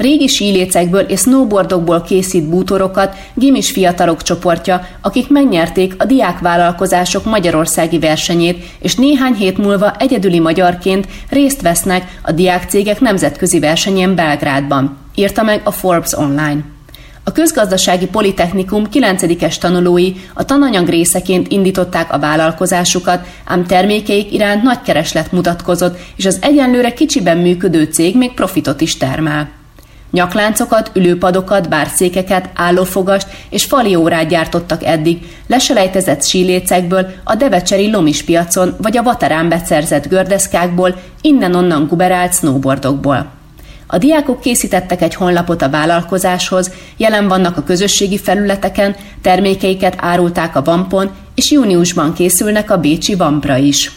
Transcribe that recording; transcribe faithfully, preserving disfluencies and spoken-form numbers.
Régi sílécekből és snowboardokból készít bútorokat gimis fiatalok csoportja, akik megnyerték a diákvállalkozások magyarországi versenyét, és néhány hét múlva egyedüli magyarként részt vesznek a diákcégek nemzetközi versenyén Belgrádban, írta meg a Forbes Online. A Közgazdasági Politechnikum kilencedikes tanulói a tananyag részeként indították a vállalkozásukat, ám termékeik iránt nagy kereslet mutatkozott, és az egyenlőre kicsiben működő cég még profitot is termel. Nyakláncokat, ülőpadokat, bárszékeket, állófogast és faliórát gyártottak eddig, leselejtezett sílécekből, a devecseri Lomis piacon vagy a Vaterán beszerzett gördeszkákból, innen-onnan guberált snowboardokból. A diákok készítettek egy honlapot a vállalkozáshoz, jelen vannak a közösségi felületeken, termékeiket árulták a vampon, és júniusban készülnek a bécsi vampra is.